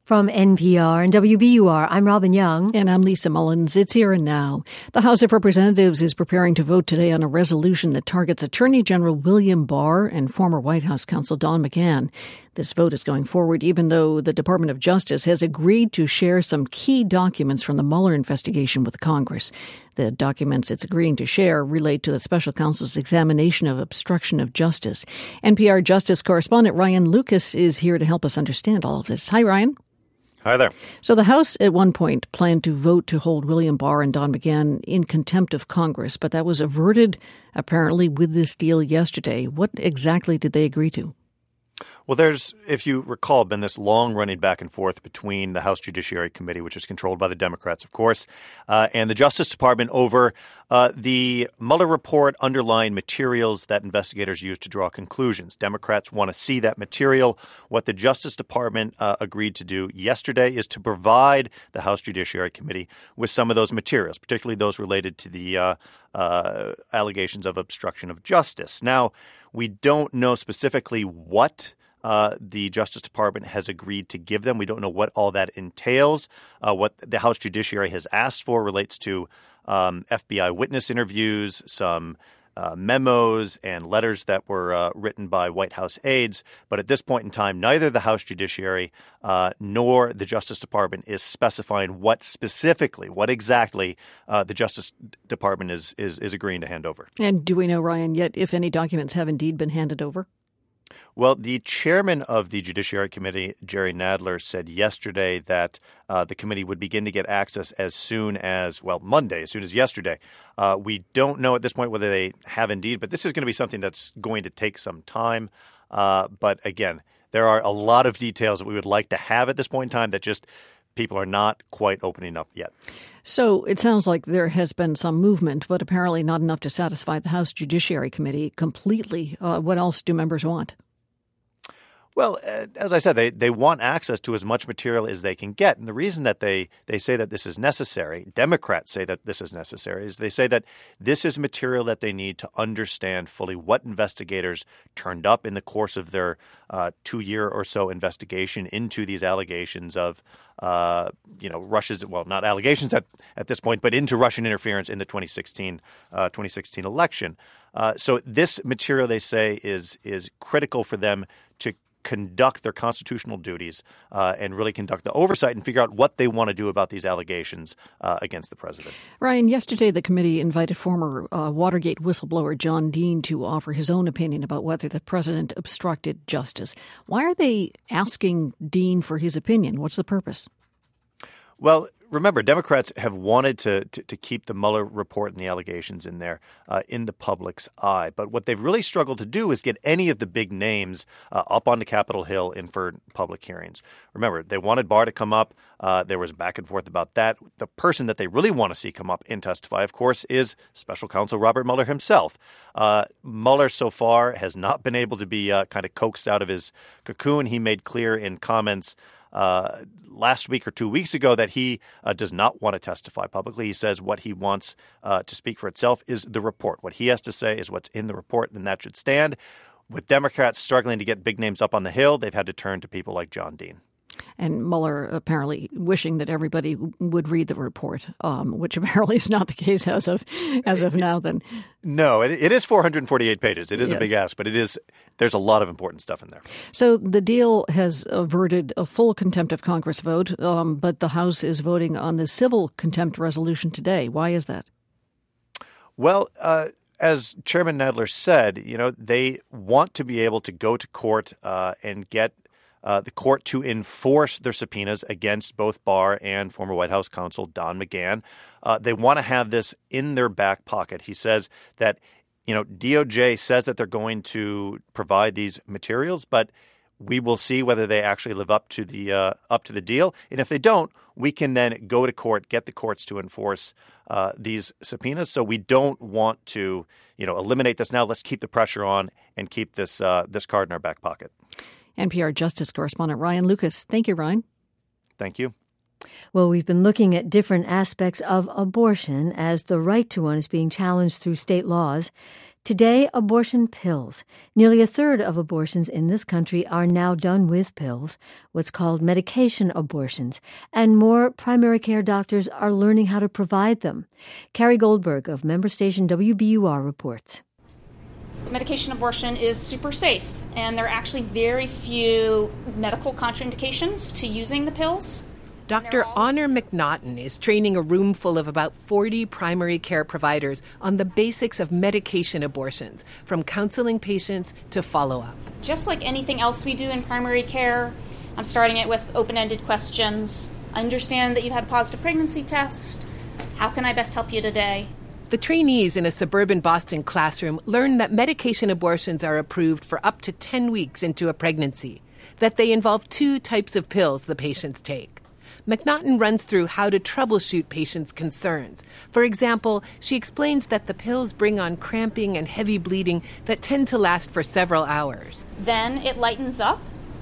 From NPR and WBUR, I'm Robin Young. And I'm Lisa Mullins. It's Here and Now. The House of Representatives is preparing to vote today on a resolution that targets Attorney General William Barr and former White House counsel Don McGahn. This vote is going forward even though the Department of Justice has agreed to share some key documents from the Mueller investigation with Congress. The documents it's agreeing to share relate to the special counsel's examination of obstruction of justice. NPR Justice correspondent Ryan Lucas is here to help us understand all of this. Hi, Ryan. Hi there. So the House at one point planned to vote to hold William Barr and Don McGahn in contempt of Congress, but that was averted apparently with this deal yesterday. What exactly did they agree to? Well, there's, if you recall, been this long-running back and forth between the House Judiciary Committee, which is controlled by the Democrats, of course, and the Justice Department over the Mueller report underlying materials that investigators use to draw conclusions. Democrats want to see that material. What the Justice Department agreed to do yesterday is to provide the House Judiciary Committee with some of those materials, particularly those related to the allegations of obstruction of justice. Now, we don't know specifically what the Justice Department has agreed to give them. We don't know what all that entails. What the House Judiciary has asked for relates to FBI witness interviews, some memos and letters that were written by White House aides. But at this point in time, neither the House Judiciary nor the Justice Department is specifying what exactly the Justice Department is agreeing to hand over. And do we know, Ryan, yet if any documents have indeed been handed over? Well, the chairman of the Judiciary Committee, Jerry Nadler, said yesterday that the committee would begin to get access as soon as, Monday, as soon as yesterday. We don't know at this point whether they have indeed, but this is going to be something that's going to take some time. But again, there are a lot of details that we would like to have at this point in time that just people are not quite opening up yet. So it sounds like there has been some movement, but apparently not enough to satisfy the House Judiciary Committee completely. What else do members want? Well, as I said, they want access to as much material as they can get. And the reason that they say that this is necessary, Democrats say that this is necessary, is they say that this is material that they need to understand fully what investigators turned up in the course of their 2-year or so investigation into these allegations of Russia's, not allegations at this point, but into Russian interference in the 2016 election. So this material, they say, is critical for them to conduct their constitutional duties and really conduct the oversight and figure out what they want to do about these allegations against the president. Ryan, yesterday the committee invited former Watergate whistleblower John Dean to offer his own opinion about whether the president obstructed justice. Why are they asking Dean for his opinion? What's the purpose? Well, remember, Democrats have wanted to keep the Mueller report and the allegations in there in the public's eye. But what they've really struggled to do is get any of the big names up onto Capitol Hill in for public hearings. Remember, they wanted Barr to come up. There was back and forth about that. The person that they really want to see come up and testify, of course, is Special Counsel Robert Mueller himself. Mueller so far has not been able to be kind of coaxed out of his cocoon. He made clear in comments last week or 2 weeks ago that he does not want to testify publicly. He says what he wants to speak for itself is the report. What he has to say is what's in the report, and that should stand. With Democrats struggling to get big names up on the Hill, they've had to turn to people like John Dean. And Mueller apparently wishing that everybody would read the report, which apparently is not the case as of now. Then no, it is 448 pages. It is a big ask, but there's a lot of important stuff in there. So the deal has averted a full contempt of Congress vote, but the House is voting on the civil contempt resolution today. Why is that? Well, as Chairman Nadler said, they want to be able to go to court and get the court to enforce their subpoenas against both Barr and former White House counsel Don McGahn. They want to have this in their back pocket. He says that, DOJ says that they're going to provide these materials, but we will see whether they actually live up to the deal. And if they don't, we can then go to court, get the courts to enforce these subpoenas. So we don't want to, eliminate this now. Let's keep the pressure on and keep this card in our back pocket. NPR Justice correspondent Ryan Lucas. Thank you, Ryan. Thank you. Well, we've been looking at different aspects of abortion as the right to one is being challenged through state laws. Today, abortion pills. Nearly a third of abortions in this country are now done with pills, what's called medication abortions, and more primary care doctors are learning how to provide them. Carrie Goldberg of member station WBUR reports. Medication abortion is super safe, and there are actually very few medical contraindications to using the pills. Dr. Honor McNaughton is training a room full of about 40 primary care providers on the basics of medication abortions, from counseling patients to follow-up. Just like anything else we do in primary care, I'm starting it with open-ended questions. I understand that you had a positive pregnancy test. How can I best help you today? The trainees in a suburban Boston classroom learn that medication abortions are approved for up to 10 weeks into a pregnancy, that they involve 2 types of pills the patients take. McNaughton runs through how to troubleshoot patients' concerns. For example, she explains that the pills bring on cramping and heavy bleeding that tend to last for several hours. Then it lightens up,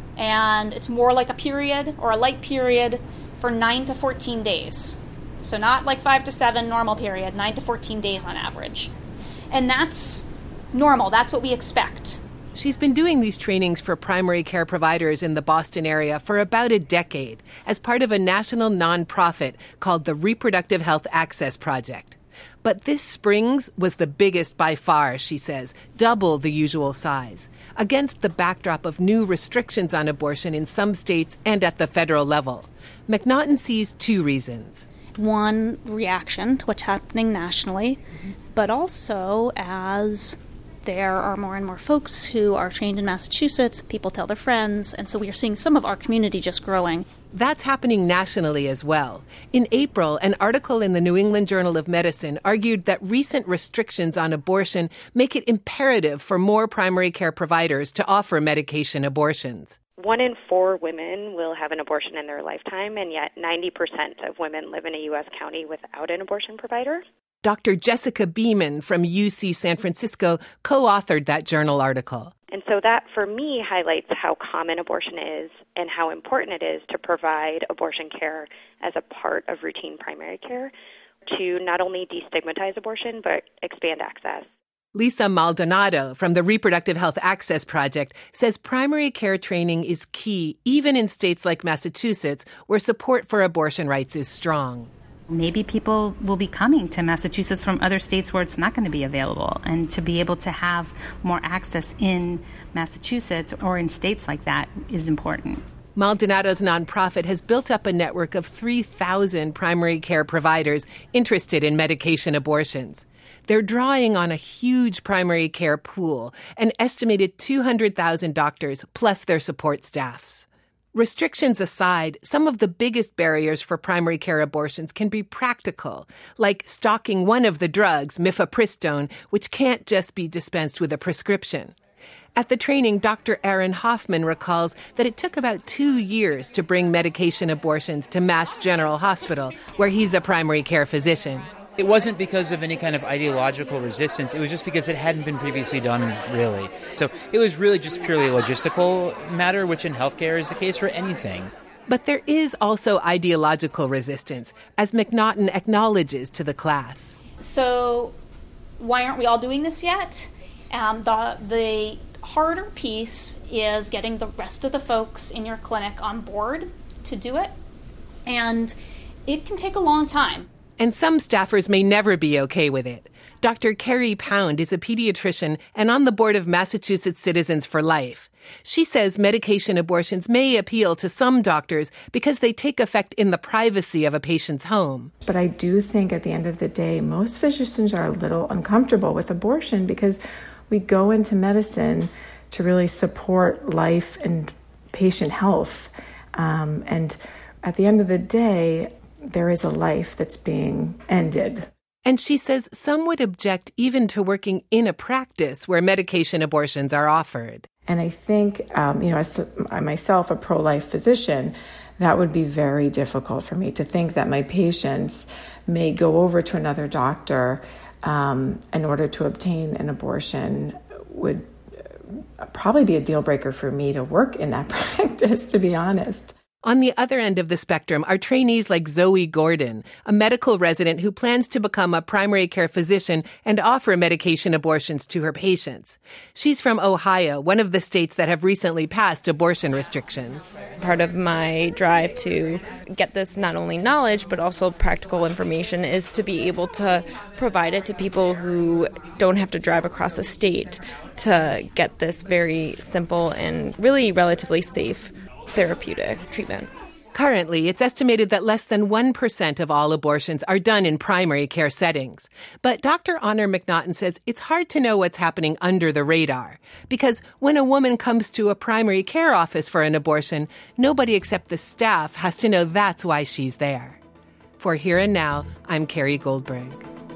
and it's more like a period or a light period for 9 to 14 days. So not like 5 to 7 normal period, 9 to 14 days on average. And that's normal. That's what we expect. She's been doing these trainings for primary care providers in the Boston area for about a decade as part of a national nonprofit called the Reproductive Health Access Project. But this spring's was the biggest by far, she says, double the usual size, against the backdrop of new restrictions on abortion in some states and at the federal level. McNaughton sees 2 reasons. One, reaction to what's happening nationally, but also as there are more and more folks who are trained in Massachusetts. People tell their friends, and so we are seeing some of our community just growing. That's happening nationally as well. In April, an article in the New England Journal of Medicine argued that recent restrictions on abortion make it imperative for more primary care providers to offer medication abortions. 1 in 4 women will have an abortion in their lifetime, and yet 90% of women live in a U.S. county without an abortion provider. Dr. Jessica Beeman from UC San Francisco co-authored that journal article. And so that, for me, highlights how common abortion is and how important it is to provide abortion care as a part of routine primary care to not only destigmatize abortion, but expand access. Lisa Maldonado from the Reproductive Health Access Project says primary care training is key, even in states like Massachusetts, where support for abortion rights is strong. Maybe people will be coming to Massachusetts from other states where it's not going to be available. And to be able to have more access in Massachusetts or in states like that is important. Maldonado's nonprofit has built up a network of 3,000 primary care providers interested in medication abortions. They're drawing on a huge primary care pool, an estimated 200,000 doctors plus their support staffs. Restrictions aside, some of the biggest barriers for primary care abortions can be practical, like stocking one of the drugs, mifepristone, which can't just be dispensed with a prescription. At the training, Dr. Aaron Hoffman recalls that it took about 2 years to bring medication abortions to Mass General Hospital, where he's a primary care physician. It wasn't because of any kind of ideological resistance. It was just because it hadn't been previously done, really. So it was really just purely a logistical matter, which in healthcare is the case for anything. But there is also ideological resistance, as McNaughton acknowledges to the class. So why aren't we all doing this yet? The harder piece is getting the rest of the folks in your clinic on board to do it. And it can take a long time. And some staffers may never be okay with it. Dr. Carrie Pound is a pediatrician and on the board of Massachusetts Citizens for Life. She says medication abortions may appeal to some doctors because they take effect in the privacy of a patient's home. But I do think at the end of the day, most physicians are a little uncomfortable with abortion because we go into medicine to really support life and patient health. And at the end of the day, there is a life that's being ended. And she says some would object even to working in a practice where medication abortions are offered. And I think, as myself, a pro-life physician, that would be very difficult for me to think that my patients may go over to another doctor in order to obtain an abortion would probably be a deal breaker for me to work in that practice, to be honest. On the other end of the spectrum are trainees like Zoe Gordon, a medical resident who plans to become a primary care physician and offer medication abortions to her patients. She's from Ohio, one of the states that have recently passed abortion restrictions. Part of my drive to get this not only knowledge but also practical information is to be able to provide it to people who don't have to drive across the state to get this very simple and really relatively safe therapeutic treatment. Currently, it's estimated that less than 1% of all abortions are done in primary care settings. But Dr. Honor McNaughton says it's hard to know what's happening under the radar. Because when a woman comes to a primary care office for an abortion, nobody except the staff has to know that's why she's there. For Here and Now, I'm Carrie Goldberg.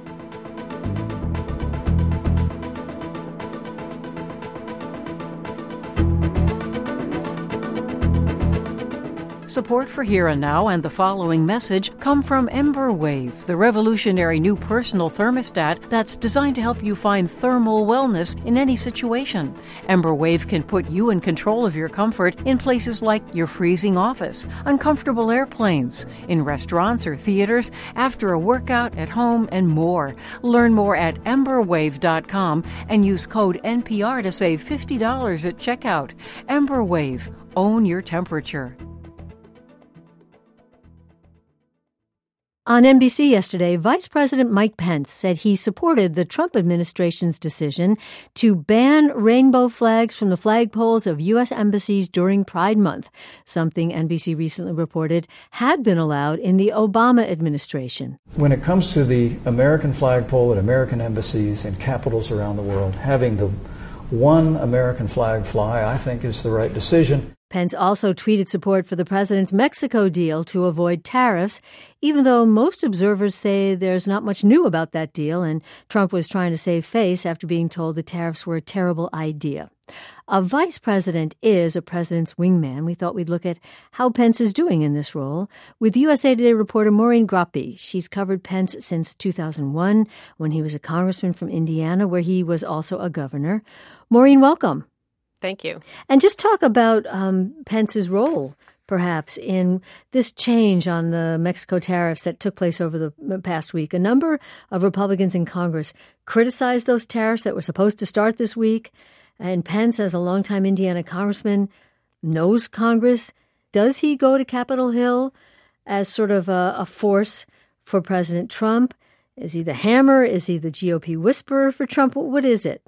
Support for Here and Now and the following message come from EmberWave, the revolutionary new personal thermostat that's designed to help you find thermal wellness in any situation. EmberWave can put you in control of your comfort in places like your freezing office, uncomfortable airplanes, in restaurants or theaters, after a workout, at home, and more. Learn more at emberwave.com and use code NPR to save $50 at checkout. EmberWave. Own your temperature. On NBC yesterday, Vice President Mike Pence said he supported the Trump administration's decision to ban rainbow flags from the flagpoles of U.S. embassies during Pride Month, something NBC recently reported had been allowed in the Obama administration. When it comes to the American flagpole at American embassies and capitals around the world, having the one American flag fly, I think, is the right decision. Pence also tweeted support for the president's Mexico deal to avoid tariffs, even though most observers say there's not much new about that deal, and Trump was trying to save face after being told the tariffs were a terrible idea. A vice president is a president's wingman. We thought we'd look at how Pence is doing in this role with USA Today reporter Maureen Groppi. She's covered Pence since 2001, when he was a congressman from Indiana, where he was also a governor. Maureen, welcome. Thank you. And just talk about Pence's role, perhaps, in this change on the Mexico tariffs that took place over the past week. A number of Republicans in Congress criticized those tariffs that were supposed to start this week. And Pence, as a longtime Indiana congressman, knows Congress. Does he go to Capitol Hill as sort of a force for President Trump? Is he the hammer? Is he the GOP whisperer for Trump? What is it?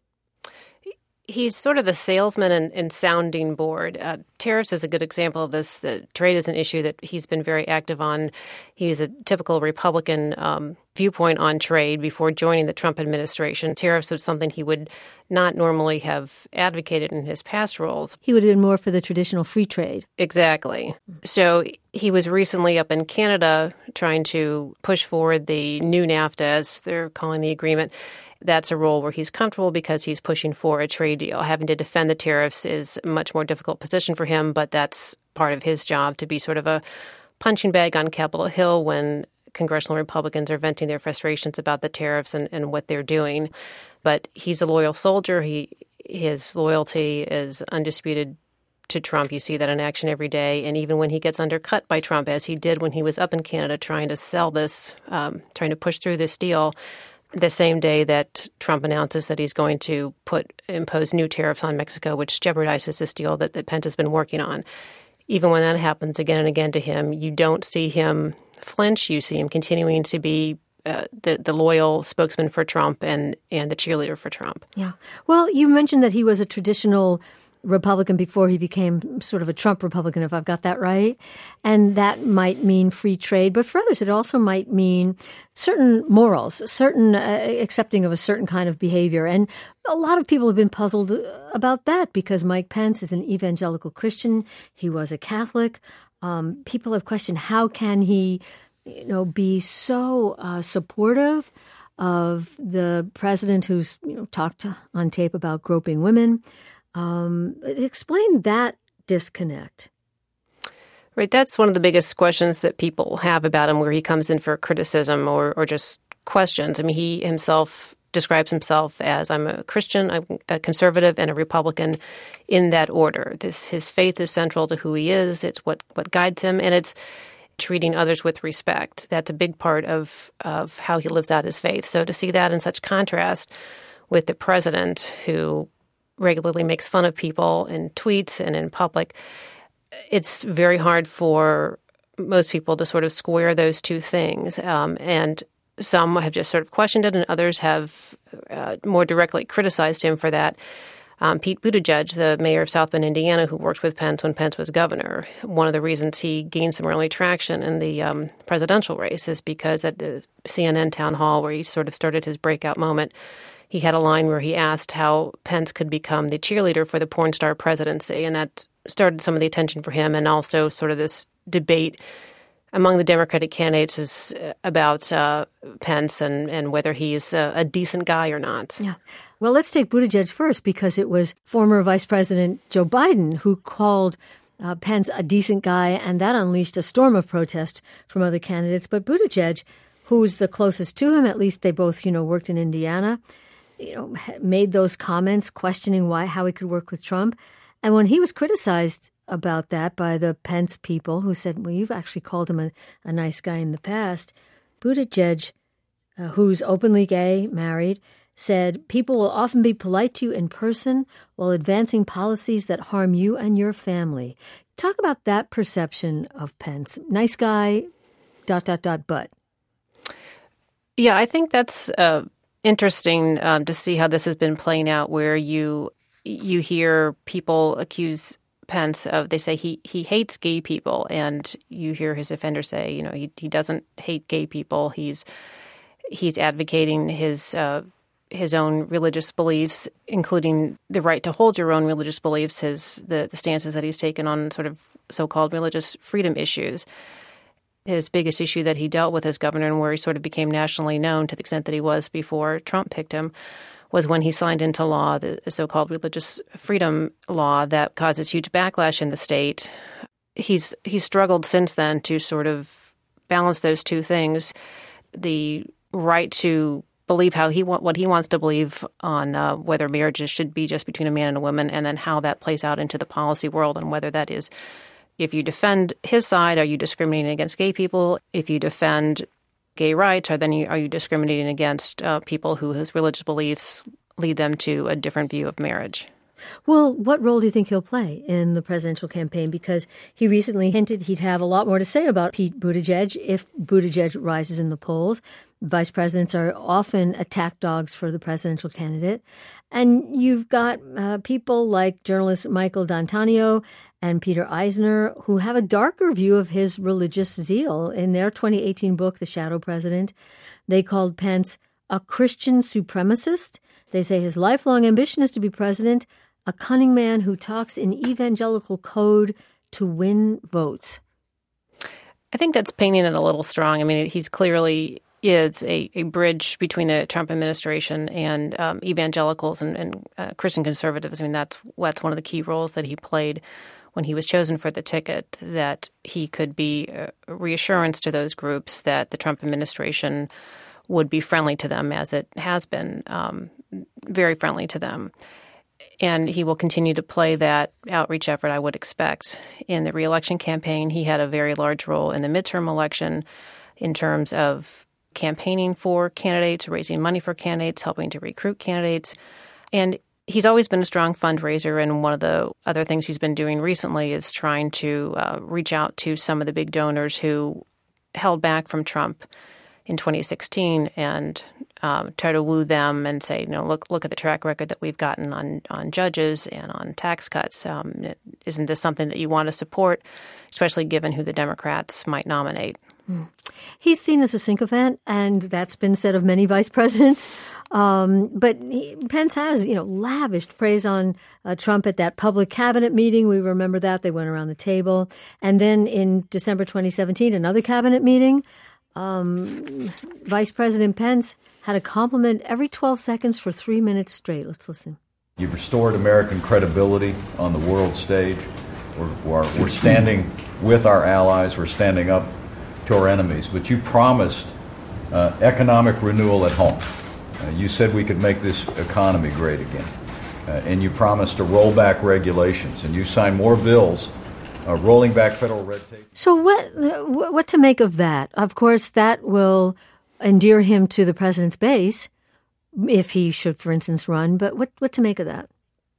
He's sort of the salesman and sounding board. Tariffs is a good example of this. The trade is an issue that he's been very active on. He's a typical Republican viewpoint on trade before joining the Trump administration. Tariffs was something he would not normally have advocated in his past roles. He would have been more for the traditional free trade. Exactly. So he was recently up in Canada trying to push forward the new NAFTA, as they're calling the agreement. That's a role where he's comfortable because he's pushing for a trade deal. Having to defend the tariffs is a much more difficult position for him, but that's part of his job, to be sort of a punching bag on Capitol Hill when congressional Republicans are venting their frustrations about the tariffs and what they're doing. But he's a loyal soldier. His loyalty is undisputed to Trump. You see that in action every day. And even when he gets undercut by Trump, as he did when he was up in Canada trying to sell this, trying to push through this deal, the same day that Trump announces that he's going to impose new tariffs on Mexico, which jeopardizes this deal that Pence has been working on. Even when that happens again and again to him, you don't see him flinch. You see him continuing to be the loyal spokesman for Trump and the cheerleader for Trump. Yeah. Well, you mentioned that he was a traditional Republican before he became sort of a Trump Republican, if I've got that right. And that might mean free trade. But for others, it also might mean certain morals, certain accepting of a certain kind of behavior. And a lot of people have been puzzled about that because Mike Pence is an evangelical Christian. He was a Catholic. People have questioned how can he, be so supportive of the president who's, talked on tape about groping women. Explain that disconnect. Right. That's one of the biggest questions that people have about him, where he comes in for criticism or just questions. I mean, he himself describes himself as, I'm a Christian, I'm a conservative, and a Republican in that order. His faith is central to who he is. It's what guides him, and it's treating others with respect. That's a big part of how he lives out his faith. So to see that in such contrast with the president, who regularly makes fun of people in tweets and in public, it's very hard for most people to sort of square those two things. And some have just sort of questioned it, and others have more directly criticized him for that. Pete Buttigieg, the mayor of South Bend, Indiana, who worked with Pence when Pence was governor, one of the reasons he gained some early traction in the presidential race is because at the CNN town hall, where he sort of started his breakout moment, he had a line where he asked how Pence could become the cheerleader for the porn star presidency, and that started some of the attention for him, and also sort of this debate among the Democratic candidates is about Pence and whether he's a decent guy or not. Yeah. Well, let's take Buttigieg first, because it was former Vice President Joe Biden who called Pence a decent guy, and that unleashed a storm of protest from other candidates. But Buttigieg, who's the closest to him, at least they both, worked in Indiana, made those comments questioning how he could work with Trump. And when he was criticized about that by the Pence people who said, well, you've actually called him a nice guy in the past, Buttigieg, who's openly gay, married, said, people will often be polite to you in person while advancing policies that harm you and your family. Talk about that perception of Pence. Nice guy, ... but. Yeah, I think that's interesting to see how this has been playing out, where you hear people accuse Pence of, they say he hates gay people, and you hear his defenders say, he doesn't hate gay people. He's advocating his own religious beliefs, including the right to hold your own religious beliefs, the stances that he's taken on sort of so-called religious freedom issues. His biggest issue that he dealt with as governor, and where he sort of became nationally known to the extent that he was before Trump picked him, was when he signed into law the so-called religious freedom law that causes huge backlash in the state. He's struggled since then to sort of balance those two things, the right to believe what he wants to believe on whether marriages should be just between a man and a woman, and then how that plays out into the policy world, and whether that is, if you defend his side, are you discriminating against gay people? If you defend gay rights, are you discriminating against people whose religious beliefs lead them to a different view of marriage? Well, what role do you think he'll play in the presidential campaign? Because he recently hinted he'd have a lot more to say about Pete Buttigieg if Buttigieg rises in the polls. Vice presidents are often attack dogs for the presidential candidate. And you've got people like journalist Michael D'Antonio and Peter Eisner, who have a darker view of his religious zeal. In their 2018 book, The Shadow President, they called Pence a Christian supremacist. They say his lifelong ambition is to be president, a cunning man who talks in evangelical code to win votes. I think that's painting it a little strong. I mean, he's clearly is a bridge between the Trump administration and evangelicals and Christian conservatives. I mean, that's one of the key roles that he played when he was chosen for the ticket, that he could be a reassurance to those groups that the Trump administration would be friendly to them, as it has been, very friendly to them. And he will continue to play that outreach effort, I would expect. In the reelection campaign, he had a very large role in the midterm election in terms of campaigning for candidates, raising money for candidates, helping to recruit candidates. And he's always been a strong fundraiser, and one of the other things he's been doing recently is trying to reach out to some of the big donors who held back from Trump in 2016 and try to woo them and say, look at the track record that we've gotten on judges and on tax cuts. Isn't this something that you want to support, especially given who the Democrats might nominate? He's seen as a sycophant, and that's been said of many vice presidents. But Pence has, lavished praise on Trump at that public cabinet meeting. We remember that. They went around the table. And then in December 2017, another cabinet meeting, Vice President Pence had a compliment every 12 seconds for 3 minutes straight. Let's listen. You've restored American credibility on the world stage. We're standing with our allies. We're standing up to our enemies. But you promised economic renewal at home. You said we could make this economy great again. And you promised to roll back regulations. And you signed more bills rolling back federal red tape. So what to make of that? Of course, that will endear him to the president's base if he should, for instance, run. But what to make of that?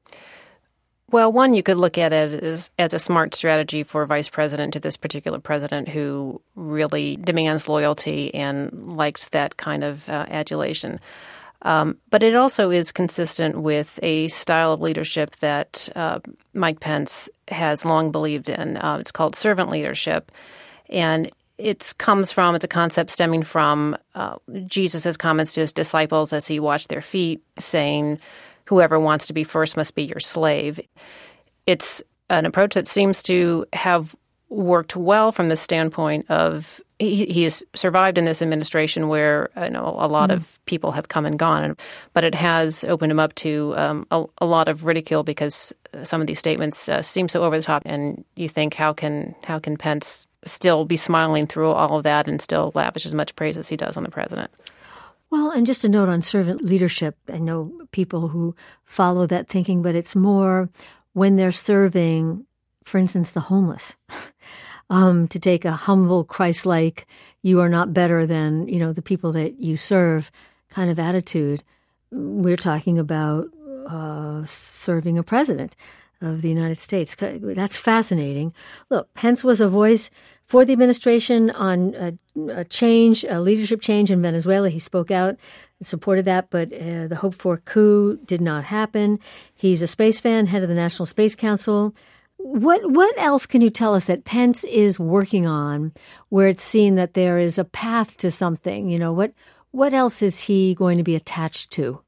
Well, one, you could look at it as a smart strategy for vice president to this particular president who really demands loyalty and likes that kind of adulation. But it also is consistent with a style of leadership that Mike Pence has long believed in. It's called servant leadership. And it's a concept stemming from Jesus' comments to his disciples as he washed their feet, saying, "Whoever wants to be first must be your slave." It's an approach that seems to have worked well from the standpoint of he has survived in this administration where a lot of people have come and gone, but it has opened him up to a lot of ridicule because some of these statements seem so over the top, and you think how can Pence still be smiling through all of that and still lavish as much praise as he does on the president? Well, and just a note on servant leadership. I know people who follow that thinking, but it's more when they're serving, for instance, the homeless. To take a humble, Christ-like, you are not better than, the people that you serve kind of attitude. We're talking about serving a president of the United States. That's fascinating. Look, Pence was a voice for the administration on a leadership change in Venezuela. He spoke out and supported that, but the hoped-for coup did not happen. He's a space fan, head of the National Space Council. What else can you tell us that Pence is working on where it's seen that there is a path to something? What else is he going to be attached to?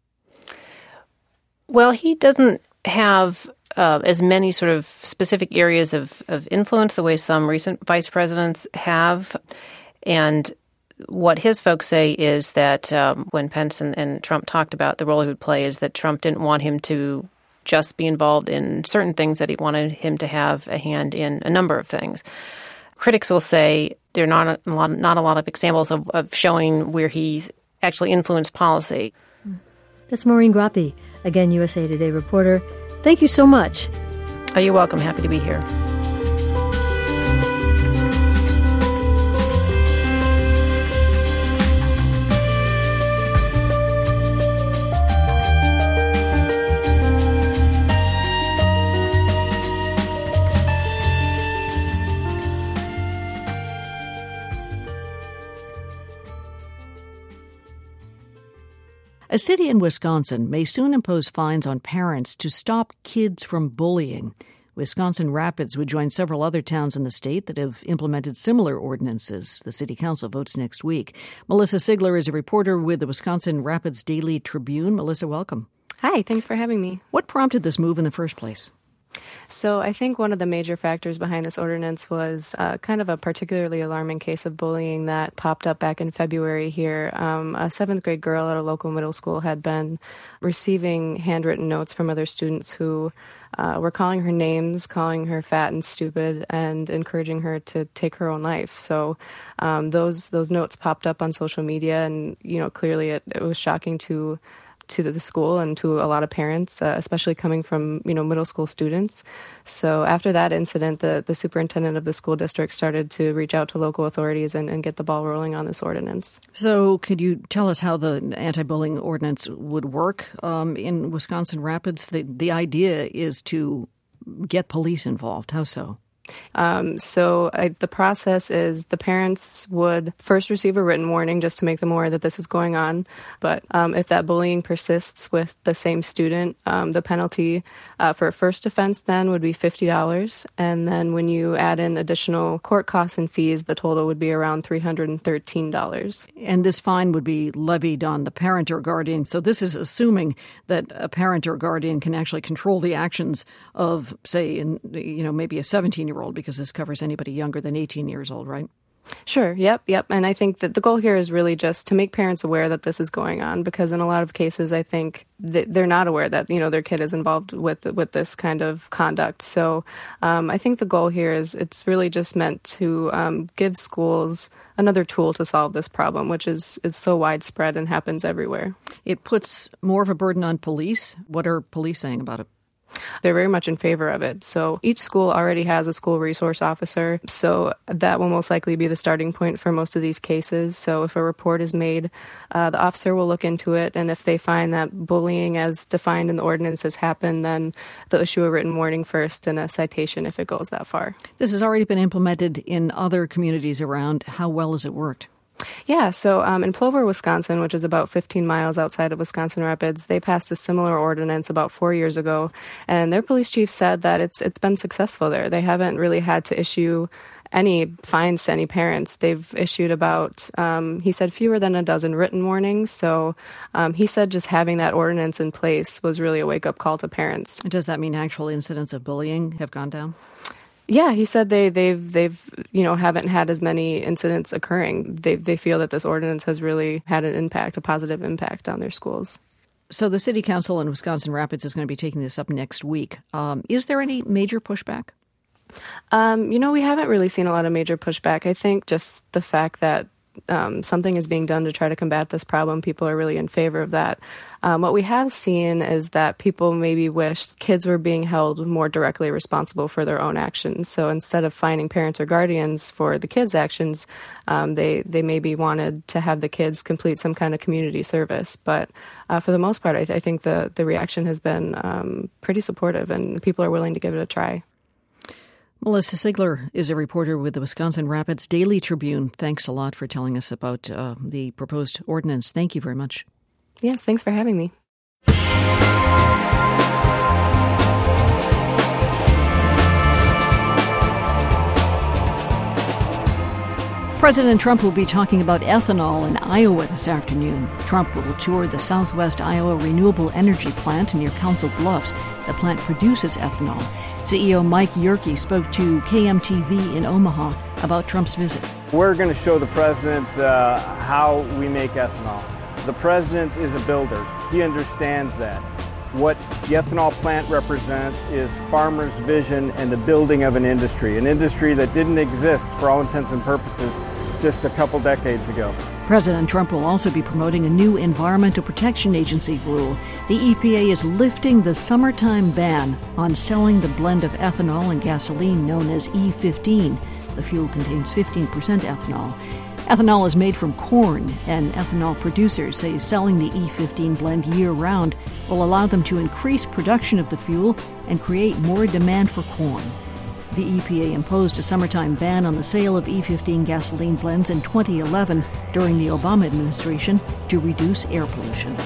Well, he doesn't have as many sort of specific areas of influence the way some recent vice presidents have. And what his folks say is that when Pence and Trump talked about the role he would play is that Trump didn't want him to just be involved in certain things, that he wanted him to have a hand in a number of things. Critics will say there are not a lot of examples of showing where he's actually influenced policy. That's Maureen Grappi, again, USA Today reporter. Thank you so much. Oh, you're welcome. Happy to be here. A city in Wisconsin may soon impose fines on parents to stop kids from bullying. Wisconsin Rapids would join several other towns in the state that have implemented similar ordinances. The city council votes next week. Melissa Sigler is a reporter with the Wisconsin Rapids Daily Tribune. Melissa, welcome. Hi, thanks for having me. What prompted this move in the first place? So I think one of the major factors behind this ordinance was kind of a particularly alarming case of bullying that popped up back in February here. A seventh grade girl at a local middle school had been receiving handwritten notes from other students who were calling her names, calling her fat and stupid, and encouraging her to take her own life. So those notes popped up on social media, and clearly it was shocking to the school and to a lot of parents, especially coming from, middle school students. So after that incident, the superintendent of the school district started to reach out to local authorities and get the ball rolling on this ordinance. So could you tell us how the anti-bullying ordinance would work in Wisconsin Rapids? The idea is to get police involved. How so? The process is the parents would first receive a written warning just to make them aware that this is going on. But if that bullying persists with the same student, the penalty for a first offense then would be $50. And then when you add in additional court costs and fees, the total would be around $313. And this fine would be levied on the parent or guardian. So this is assuming that a parent or guardian can actually control the actions of, say, maybe a 17-year-old, because this covers anybody younger than 18 years old, right? Sure. Yep. And I think that the goal here is really just to make parents aware that this is going on, because in a lot of cases, I think they're not aware that, their kid is involved with this kind of conduct. So I think the goal here is it's really just meant to give schools another tool to solve this problem, which is so widespread and happens everywhere. It puts more of a burden on police. What are police saying about it? They're very much in favor of it. So each school already has a school resource officer. So that will most likely be the starting point for most of these cases. So if a report is made, the officer will look into it. And if they find that bullying as defined in the ordinance has happened, then they'll issue a written warning first and a citation if it goes that far. This has already been implemented in other communities around. How well has it worked? Yeah, so in Plover, Wisconsin, which is about 15 miles outside of Wisconsin Rapids, they passed a similar ordinance about 4 years ago, and their police chief said that it's been successful there. They haven't really had to issue any fines to any parents. They've issued about, he said, fewer than a dozen written warnings. So he said just having that ordinance in place was really a wake-up call to parents. Does that mean actual incidents of bullying have gone down? Yeah, he said they've haven't had as many incidents occurring. They feel that this ordinance has really had a positive impact on their schools. So the City Council in Wisconsin Rapids is going to be taking this up next week. Is there any major pushback? We haven't really seen a lot of major pushback. I think just the fact that something is being done to try to combat this problem, people are really in favor of that. What we have seen is that people maybe wish kids were being held more directly responsible for their own actions. So instead of fining parents or guardians for the kids' actions, they maybe wanted to have the kids complete some kind of community service. But for the most part, I think the reaction has been pretty supportive, and people are willing to give it a try. Melissa Sigler is a reporter with the Wisconsin Rapids Daily Tribune. Thanks a lot for telling us about the proposed ordinance. Thank you very much. Yes, thanks for having me. President Trump will be talking about ethanol in Iowa this afternoon. Trump will tour the Southwest Iowa Renewable Energy Plant near Council Bluffs. The plant produces ethanol. CEO Mike Yerke spoke to KMTV in Omaha about Trump's visit. We're going to show the president how we make ethanol. The president is a builder. He understands that. What the ethanol plant represents is farmers' vision and the building of an industry that didn't exist for all intents and purposes just a couple decades ago. President Trump will also be promoting a new Environmental Protection Agency rule. The EPA is lifting the summertime ban on selling the blend of ethanol and gasoline known as E15. The fuel contains 15% ethanol. Ethanol is made from corn, and ethanol producers say selling the E15 blend year-round will allow them to increase production of the fuel and create more demand for corn. The EPA imposed a summertime ban on the sale of E15 gasoline blends in 2011 during the Obama administration to reduce air pollution.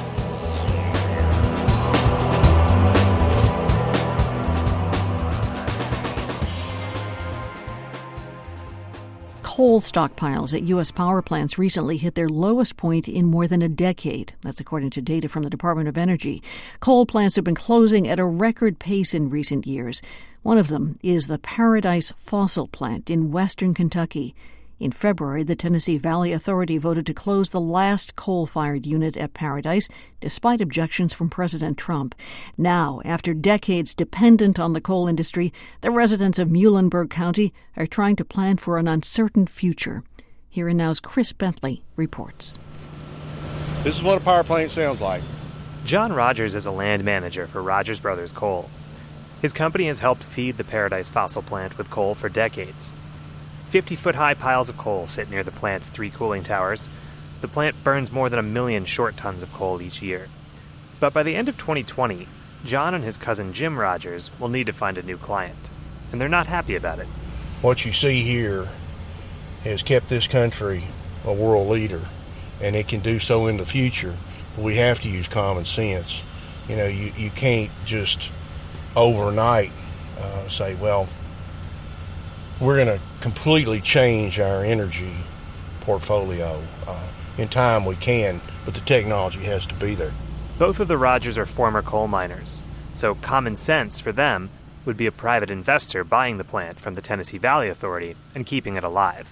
Coal stockpiles at U.S. power plants recently hit their lowest point in more than a decade. That's according to data from the Department of Energy. Coal plants have been closing at a record pace in recent years. One of them is the Paradise Fossil Plant in western Kentucky. In February, the Tennessee Valley Authority voted to close the last coal-fired unit at Paradise, despite objections from President Trump. Now, after decades dependent on the coal industry, the residents of Muhlenberg County are trying to plan for an uncertain future. Here and Now's Chris Bentley reports. This is what a power plant sounds like. John Rogers is a land manager for Rogers Brothers Coal. His company has helped feed the Paradise Fossil Plant with coal for decades. 50-foot-high piles of coal sit near the plant's 3 cooling towers. The plant burns more than 1 million short tons of coal each year. But by the end of 2020, John and his cousin Jim Rogers will need to find a new client, and they're not happy about it. What you see here has kept this country a world leader, and it can do so in the future, but we have to use common sense. You know, you can't just overnight say, well, we're going to completely change our energy portfolio. In time we can, but the technology has to be there. Both of the Rogers are former coal miners, so common sense for them would be a private investor buying the plant from the Tennessee Valley Authority and keeping it alive.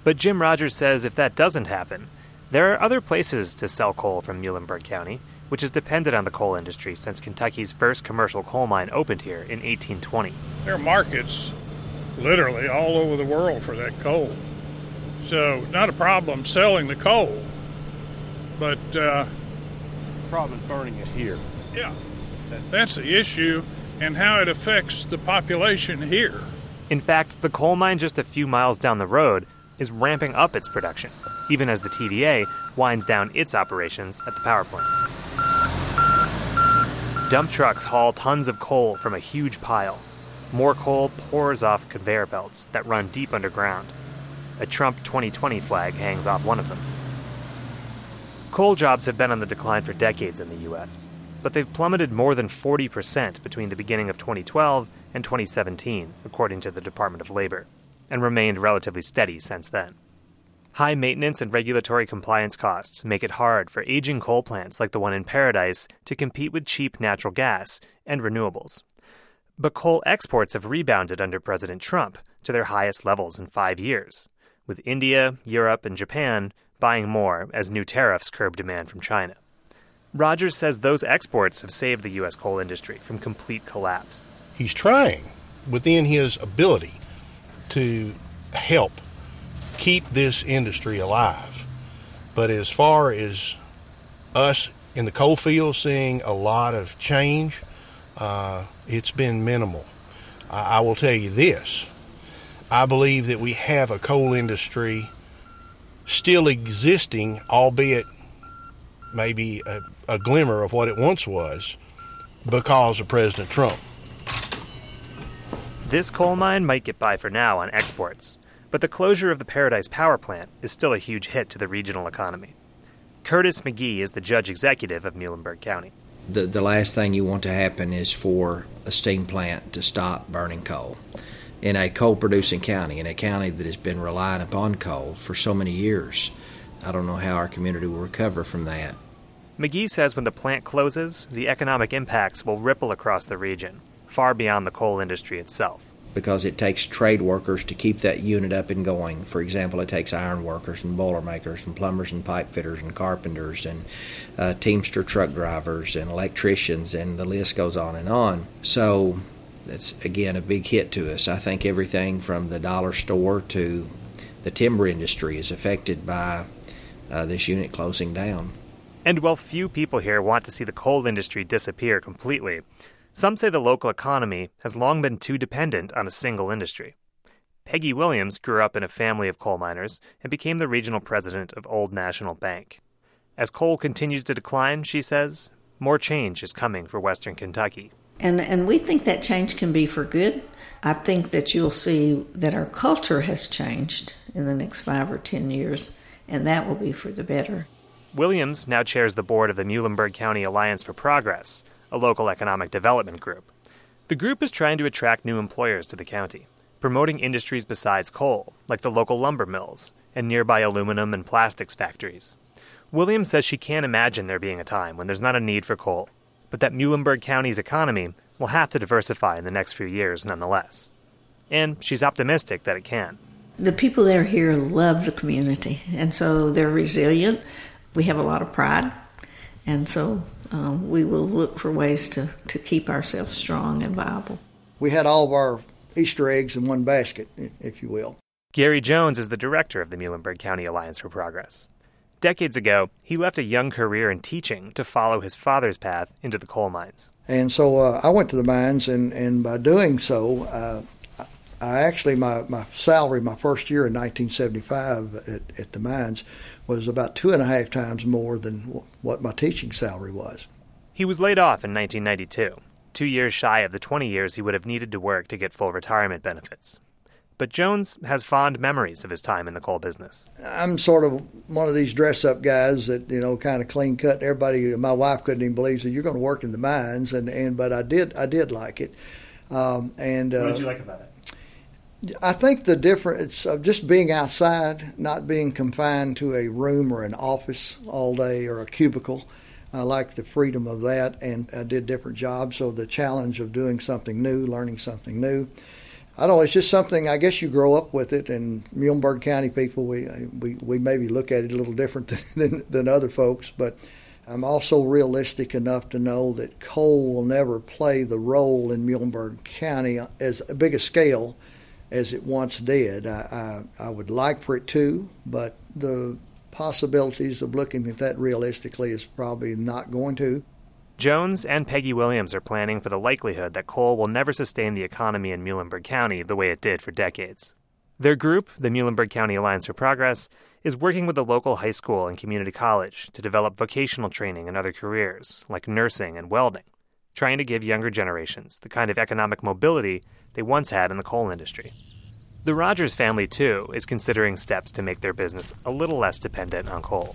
But Jim Rogers says if that doesn't happen, there are other places to sell coal from Muhlenberg County, which has depended on the coal industry since Kentucky's first commercial coal mine opened here in 1820. There are markets literally all over the world for that coal. So not a problem selling the coal, but the problem is burning it here. Yeah, that's the issue and how it affects the population here. In fact, the coal mine just a few miles down the road is ramping up its production, even as the TVA winds down its operations at the power plant. Dump trucks haul tons of coal from a huge pile. More coal pours off conveyor belts that run deep underground. A Trump 2020 flag hangs off one of them. Coal jobs have been on the decline for decades in the U.S., but they've plummeted more than 40% between the beginning of 2012 and 2017, according to the Department of Labor, and remained relatively steady since then. High maintenance and regulatory compliance costs make it hard for aging coal plants like the one in Paradise to compete with cheap natural gas and renewables. But coal exports have rebounded under President Trump to their highest levels in 5 years, with India, Europe, and Japan buying more as new tariffs curb demand from China. Rogers says those exports have saved the U.S. coal industry from complete collapse. He's trying within his ability to help keep this industry alive. But as far as us in the coal field seeing a lot of change, it's been minimal. I will tell you this. I believe that we have a coal industry still existing, albeit maybe a glimmer of what it once was, because of President Trump. This coal mine might get by for now on exports, but the closure of the Paradise Power Plant is still a huge hit to the regional economy. Curtis McGee is the judge executive of Muhlenberg County. The last thing you want to happen is for a steam plant to stop burning coal. In a coal-producing county, in a county that has been relying upon coal for so many years, I don't know how our community will recover from that. McGee says when the plant closes, the economic impacts will ripple across the region, far beyond the coal industry itself. Because it takes trade workers to keep that unit up and going. For example, it takes iron workers and boiler makers and plumbers and pipe fitters and carpenters and Teamster truck drivers and electricians, and the list goes on and on. So that's, again, a big hit to us. I think everything from the dollar store to the timber industry is affected by this unit closing down. And while few people here want to see the coal industry disappear completely, some say the local economy has long been too dependent on a single industry. Peggy Williams grew up in a family of coal miners and became the regional president of Old National Bank. As coal continues to decline, she says, more change is coming for Western Kentucky. And we think that change can be for good. I think that you'll see that our culture has changed in the next 5 or 10 years, and that will be for the better. Williams now chairs the board of the Muhlenberg County Alliance for Progress, a local economic development group. The group is trying to attract new employers to the county, promoting industries besides coal, like the local lumber mills and nearby aluminum and plastics factories. Williams says she can't imagine there being a time when there's not a need for coal, but that Muhlenberg County's economy will have to diversify in the next few years nonetheless. And she's optimistic that it can. The people that are here love the community, and so they're resilient. We have a lot of pride, and so we will look for ways to keep ourselves strong and viable. We had all of our Easter eggs in one basket, if you will. Gary Jones is the director of the Muhlenberg County Alliance for Progress. Decades ago, he left a young career in teaching to follow his father's path into the coal mines. And so I went to the mines, and by doing so, I actually, my salary my first year in 1975 at the mines was about 2.5 times more than what my teaching salary was. He was laid off in 1992, 2 years shy of the 20 years he would have needed to work to get full retirement benefits. But Jones has fond memories of his time in the coal business. I'm sort of one of these dress-up guys that, kind of clean-cut. Everybody, my wife couldn't even believe, so you're going to work in the mines, but I did like it. What did you like about it? I think the difference of just being outside, not being confined to a room or an office all day or a cubicle. I like the freedom of that, and I did different jobs, so the challenge of doing something new, learning something new. I don't know, it's just something, I guess you grow up with it, and Muhlenberg County people, we maybe look at it a little different than other folks, but I'm also realistic enough to know that coal will never play the role in Muhlenberg County as big a scale as it once did. I would like for it to, but the possibilities of looking at that realistically is probably not going to. Jones and Peggy Williams are planning for the likelihood that coal will never sustain the economy in Muhlenberg County the way it did for decades. Their group, the Muhlenberg County Alliance for Progress, is working with the local high school and community college to develop vocational training in other careers, like nursing and welding, trying to give younger generations the kind of economic mobility they once had in the coal industry. The Rogers family, too, is considering steps to make their business a little less dependent on coal.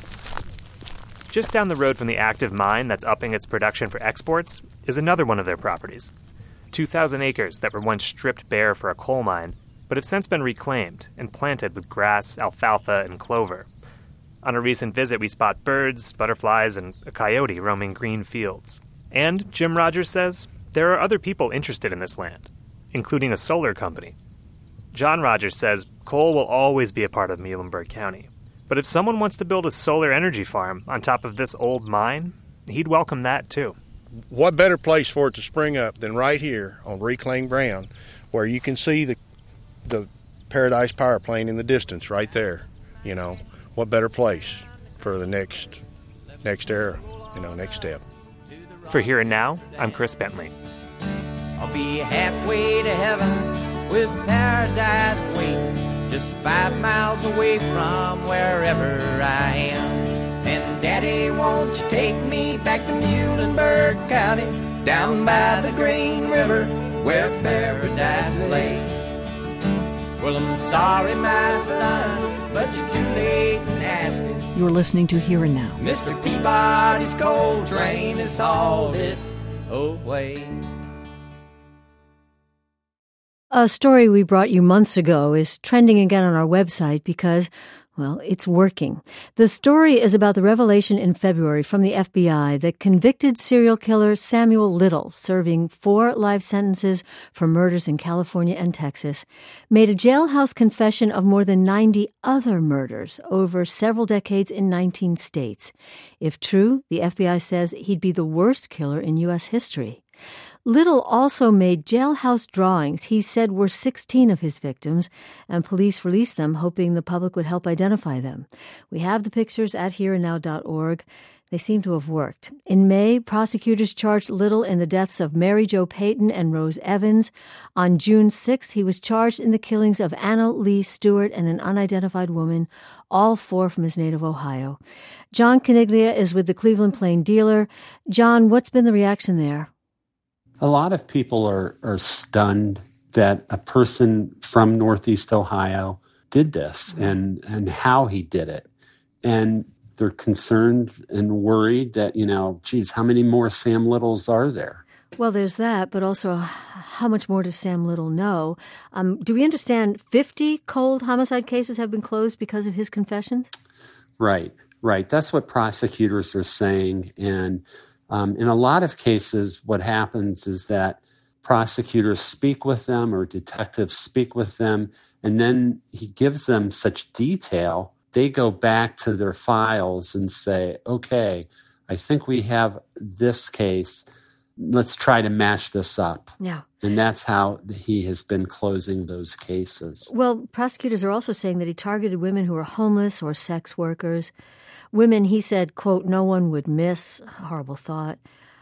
Just down the road from the active mine that's upping its production for exports is another one of their properties. 2,000 acres that were once stripped bare for a coal mine, but have since been reclaimed and planted with grass, alfalfa, and clover. On a recent visit, we spot birds, butterflies, and a coyote roaming green fields. And, Jim Rogers says, there are other people interested in this land, including a solar company. John Rogers says coal will always be a part of Muhlenberg County. But if someone wants to build a solar energy farm on top of this old mine, he'd welcome that too. What better place for it to spring up than right here on reclaimed ground, where you can see the Paradise Power Plant in the distance right there. You know, what better place for the next era, next step. For Here and Now, I'm Chris Bentley. I'll be halfway to heaven with paradise waiting, just 5 miles away from wherever I am. And Daddy, won't you take me back to Muhlenberg County, down by the Green River, where paradise lays? Well, I'm sorry, my son, but you're too late in asking. You're listening to Here and Now. Mr. Peabody's coal train has hauled it away. A story we brought you months ago is trending again on our website because, well, it's working. The story is about the revelation in February from the FBI that convicted serial killer Samuel Little, serving 4 life sentences for murders in California and Texas, made a jailhouse confession of more than 90 other murders over several decades in 19 states. If true, the FBI says he'd be the worst killer in U.S. history. Little also made jailhouse drawings he said were 16 of his victims, and police released them, hoping the public would help identify them. We have the pictures at hereandnow.org. They seem to have worked. In May, prosecutors charged Little in the deaths of Mary Jo Payton and Rose Evans. On June 6, he was charged in the killings of Anna Lee Stewart and an unidentified woman, all 4 from his native Ohio. John Caniglia is with the Cleveland Plain Dealer. John, what's been the reaction there? A lot of people are stunned that a person from Northeast Ohio did this and how he did it. And they're concerned and worried that, geez, how many more Sam Littles are there? Well, there's that, but also how much more does Sam Little know? Do we understand 50 cold homicide cases have been closed because of his confessions? Right. That's what prosecutors are saying. And in a lot of cases, what happens is that prosecutors speak with them or detectives speak with them, and then he gives them such detail, they go back to their files and say, okay, I think we have this case. Let's try to match this up. Yeah. And that's how he has been closing those cases. Well, prosecutors are also saying that he targeted women who are homeless or sex workers. Women, he said, quote, no one would miss. A horrible thought.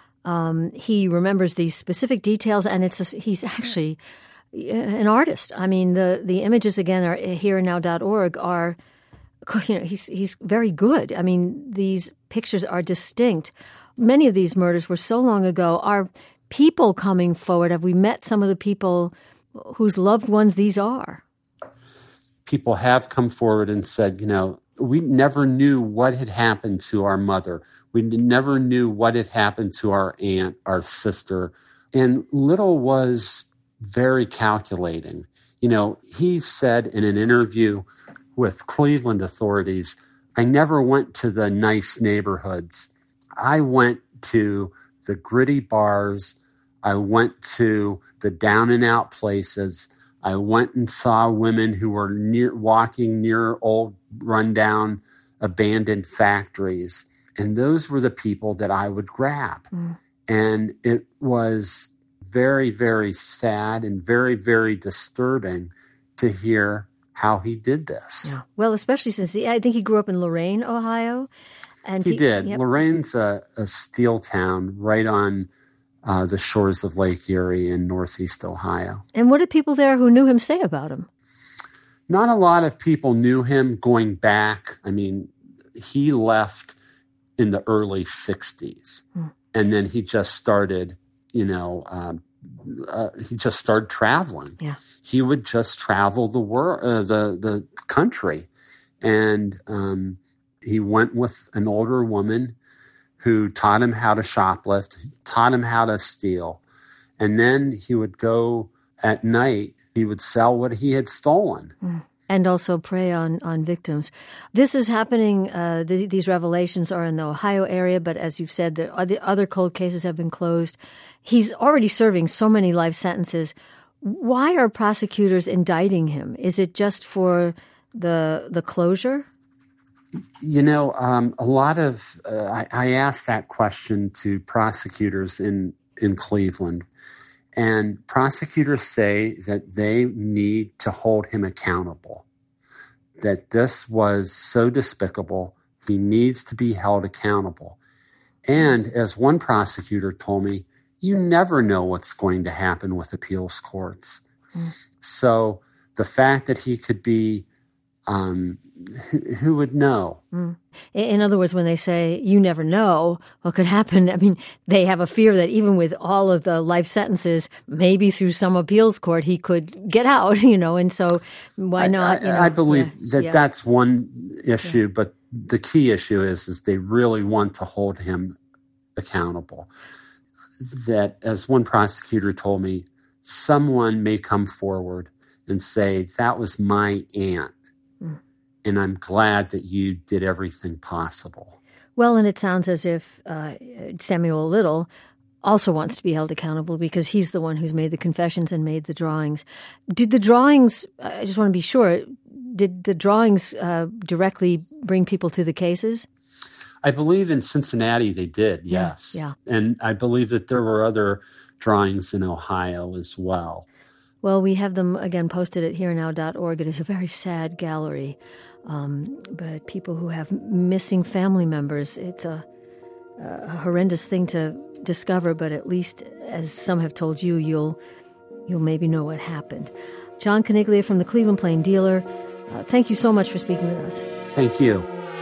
He remembers these specific details, and he's actually an artist. I mean, the images, again, are hereandnow.org are, he's very good. I mean, these pictures are distinct. Many of these murders were so long ago. Are people coming forward? Have we met some of the people whose loved ones these are? People have come forward and said, we never knew what had happened to our mother. We never knew what had happened to our aunt, our sister. And Little was very calculating. He said in an interview with Cleveland authorities, I never went to the nice neighborhoods. I went to the gritty bars. I went to the down and out places. I went and saw women who were walking near old rundown abandoned factories. And those were the people that I would grab. And it was very, very sad and very, very disturbing to hear how he did this. Yeah. Well, especially since I think he grew up in Lorain, Ohio. And he did. Yep. Loraine's a steel town right on the shores of Lake Erie in northeast Ohio. And what did people there who knew him say about him? Not a lot of people knew him going back. I mean, he left in the early 60s. And then he just started, he just started traveling. Yeah. He would just travel the world, the country. And he went with an older woman who taught him how to shoplift, taught him how to steal. And then he would go at night, he would sell what he had stolen. And also prey on victims. This is happening, these revelations are in the Ohio area, but as you've said, the other cold cases have been closed. He's already serving so many life sentences. Why are prosecutors indicting him? Is it just for the closure? A lot of I asked that question to prosecutors in Cleveland, and prosecutors say that they need to hold him accountable, that this was so despicable, he needs to be held accountable. And as one prosecutor told me, you never know what's going to happen with appeals courts. So the fact that he could be who would know? In other words, when they say you never know what could happen, I mean, they have a fear that even with all of the life sentences, maybe through some appeals court, he could get out, and so why not? I believe that's one issue, but the key issue is they really want to hold him accountable. That, as one prosecutor told me, someone may come forward and say, that was my aunt. And I'm glad that you did everything possible. Well, and it sounds as if Samuel Little also wants to be held accountable because he's the one who's made the confessions and made the drawings. Did the drawings, I just want to be sure, did the drawings directly bring people to the cases? I believe in Cincinnati they did, yes. Yeah. And I believe that there were other drawings in Ohio as well. Well, we have them, again, posted at herenow.org. It is a very sad gallery. But people who have missing family members, it's a horrendous thing to discover, but at least, as some have told you, you'll maybe know what happened. John Caniglia from the Cleveland Plain Dealer, thank you so much for speaking with us. Thank you.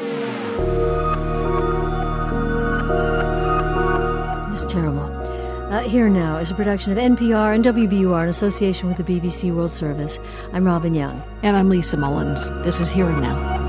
It's terrible. Here Now is a production of NPR and WBUR in association with the BBC World Service. I'm Robin Young. And I'm Lisa Mullins. This is Here and Now.